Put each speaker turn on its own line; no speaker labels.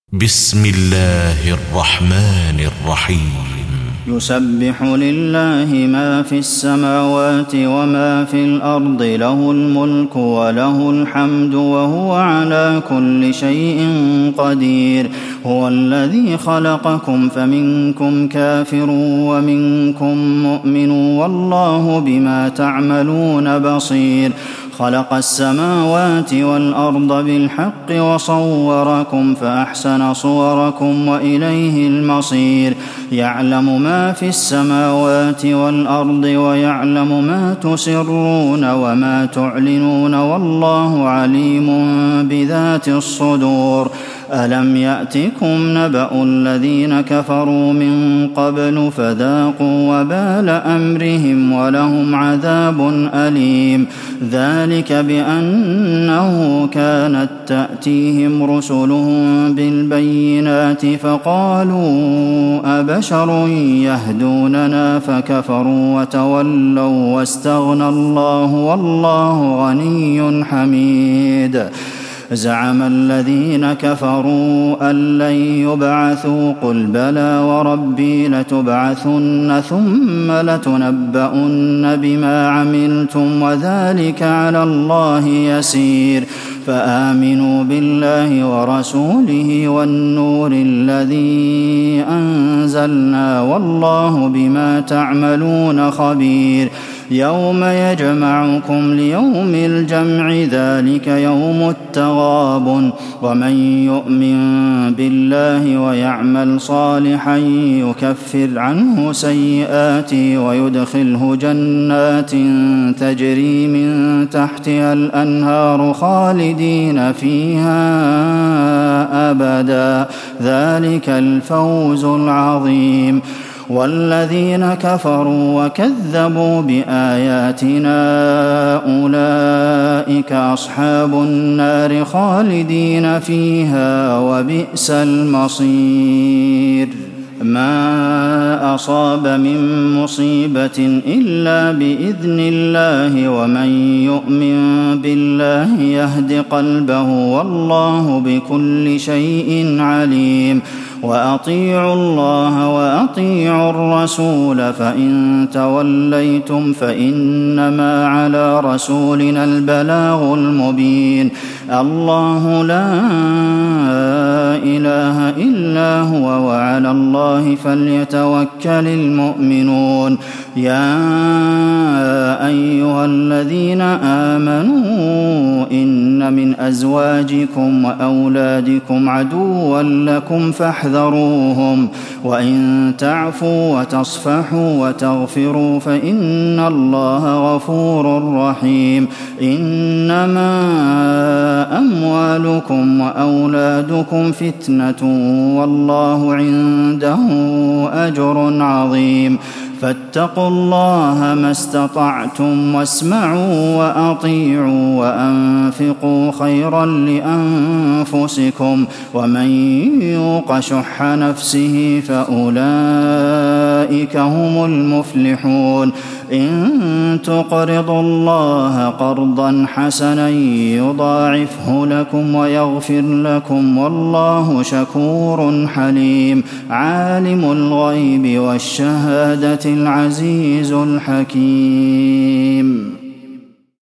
بسم الله الرحمن الرحيم.
يسبح لله ما في السماوات وما في الأرض، له الملك وله الحمد وهو على كل شيء قدير. هو الذي خلقكم فمنكم كافر ومنكم مؤمن والله بما تعملون بصير. خلق السماوات والأرض بالحق وصوركم فأحسن صوركم وإليه المصير. يعلم ما في السماوات والأرض ويعلم ما تسرون وما تعلنون والله عليم بذات الصدور. ألم يأتكم نبأ الذين كفروا من قبل فذاقوا وبال أمرهم ولهم عذاب أليم. ذلك بأنه كانت تأتيهم رسلهم بالبينات فقالوا أبشر يهدوننا فكفروا وتولوا واستغنى الله والله غني حميد. زعم الذين كفروا أن لن يبعثوا قل بلى وربي لتبعثن ثم لتنبؤن بما عملتم وذلك على الله يسير. فآمنوا بالله ورسوله والنور الذي أنزلنا والله بما تعملون خبير. يوم يجمعكم ليوم الجمع ذلك يوم التغابن. ومن يؤمن بالله ويعمل صالحا يكفر عنه سيئاته ويدخله جنات تجري من تحتها الأنهار خالدين فيها أبدا ذلك الفوز العظيم. والذين كفروا وكذبوا بآياتنا أولئك أصحاب النار خالدين فيها وبئس المصير. ما أصاب من مصيبة إلا بإذن الله ومن يؤمن بالله يهد قلبه والله بكل شيء عليم. وأطيعوا الله وأطيعوا الرسول فإن توليتم فإنما على رسولنا البلاغ المبين. الله لا إله إلا هو وعلى الله فليتوكل المؤمنون. يا أيها الذين آمنوا إن من أزواجكم وأولادكم عدوا لكم فاحذروهم وإن تعفوا وتصفحوا وتغفروا فإن الله غفور رحيم. إنما أموالكم وأولادكم فتنة والله عنده أجر عظيم. فاتقوا الله ما استطعتم واسمعوا وأطيعوا وأنفقوا خيرا لأنفسكم ومن يوق شح نفسه فأولئك هم المفلحون. إن تقرضوا الله قرضا حسنا يضاعفه لكم ويغفر لكم والله شكور حليم. عالم الغيب والشهادة العزيز الحكيم.